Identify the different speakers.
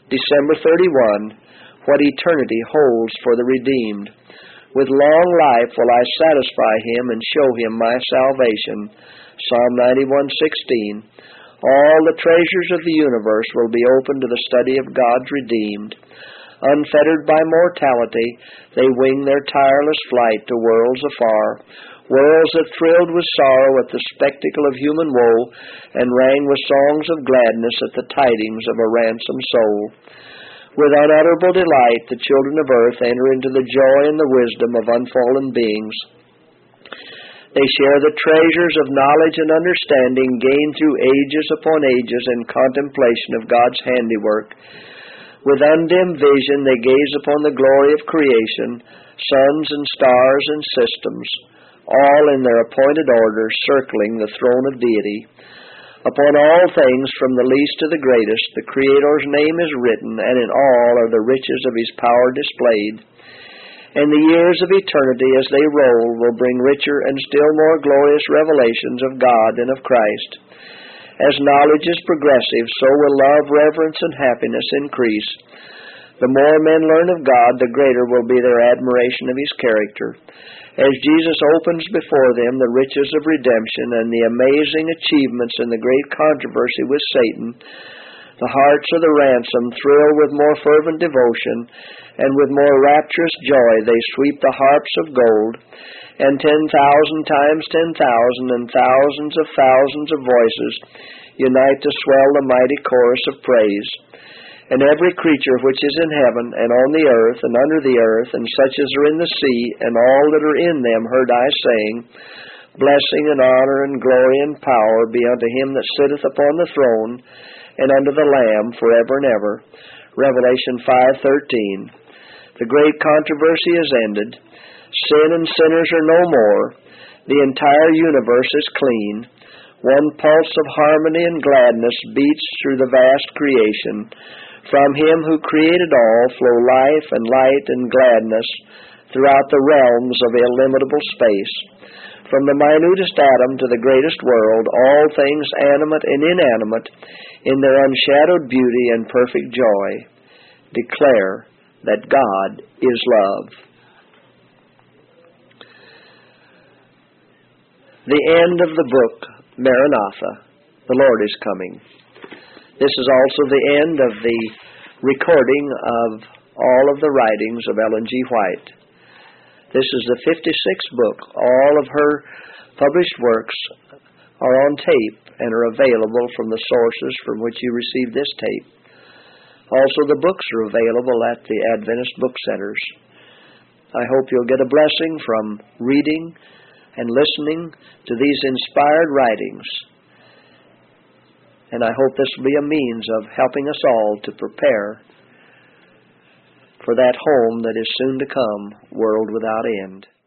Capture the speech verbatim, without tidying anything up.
Speaker 1: December thirty-first, what eternity holds for the redeemed. With long life will I satisfy him and show him my salvation. Psalm ninety-one sixteen. All the treasures of the universe will be open to the study of God's redeemed. Unfettered by mortality, they wing their tireless flight to worlds afar, worlds that thrilled with sorrow at the spectacle of human woe and rang with songs of gladness at the tidings of a ransomed soul. With unutterable delight, the children of earth enter into the joy and the wisdom of unfallen beings. They share the treasures of knowledge and understanding gained through ages upon ages in contemplation of God's handiwork. With undimmed vision, they gaze upon the glory of creation, suns and stars and systems, all in their appointed order, circling the throne of deity. Upon all things, from the least to the greatest, the Creator's name is written, and in all are the riches of His power displayed. And the years of eternity, as they roll, will bring richer and still more glorious revelations of God and of Christ. As knowledge is progressive, so will love, reverence, and happiness increase. The more men learn of God, the greater will be their admiration of His character. As Jesus opens before them the riches of redemption and the amazing achievements in the great controversy with Satan, the hearts of the ransomed thrill with more fervent devotion, and with more rapturous joy they sweep the harps of gold, and ten thousand times ten thousand and thousands of thousands of voices unite to swell the mighty chorus of praise. And every creature which is in heaven, and on the earth, and under the earth, and such as are in the sea, and all that are in them, heard I saying, Blessing and honor and glory and power be unto him that sitteth upon the throne, and unto the Lamb forever and ever. Revelation five thirteen. The great controversy is ended. Sin and sinners are no more. The entire universe is clean. One pulse of harmony and gladness beats through the vast creation. From Him who created all flow life and light and gladness throughout the realms of illimitable space. From the minutest atom to the greatest world, all things animate and inanimate, in their unshadowed beauty and perfect joy, declare that God is love. The end of the book, Maranatha, the Lord is coming. This is also the end of the recording of all of the writings of Ellen G. White. This is the fifty-sixth book. All of her published works are on tape and are available from the sources from which you received this tape. Also, the books are available at the Adventist book centers. I hope you'll get a blessing from reading and listening to these inspired writings. And I hope this will be a means of helping us all to prepare for that home that is soon to come, world without end.